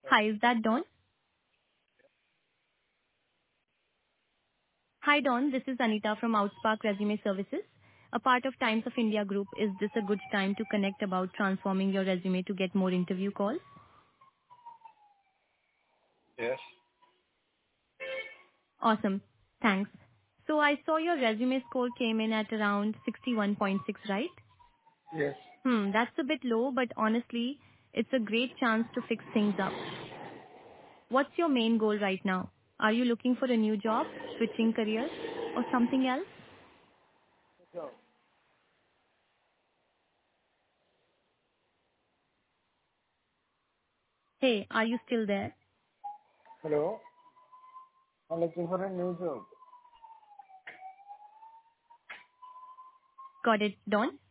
Hi, is that Dawn? Hi, Dawn. This is Anita from Outspark Resume Services, a part of Times of India Group. Is this a good time to connect about transforming your resume to get more interview calls? Yes. Awesome. Thanks. So I saw your resume score came in at around 61.6, right? Yes. That's a bit low, but honestly, it's a great chance to fix things up. What's your main goal right now? Are you looking for a new job, switching careers, or something else? So, Hey, are you still there? hello. I'm looking for a new job. Got it, Dawn?